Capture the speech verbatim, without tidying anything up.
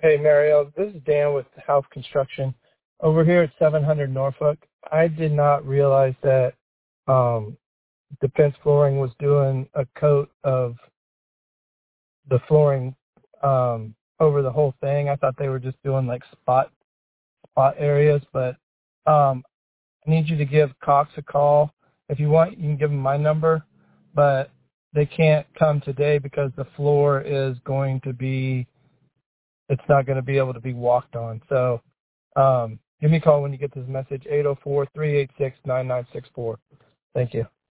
Hey, Mario. This is Dan with House Construction. Over here at seven hundred Norfolk, I did not realize that um, Defense Flooring was doing a coat of the flooring um, over the whole thing. I thought they were just doing like spot spot areas, but um, I need you to give Cox a call. If you want, you can give them my number, but they can't come today because the floor is going to be, it's not going to be able to be walked on. So um, give me a call when you get this message, eight oh four, three eight six, nine nine six four. Thank you.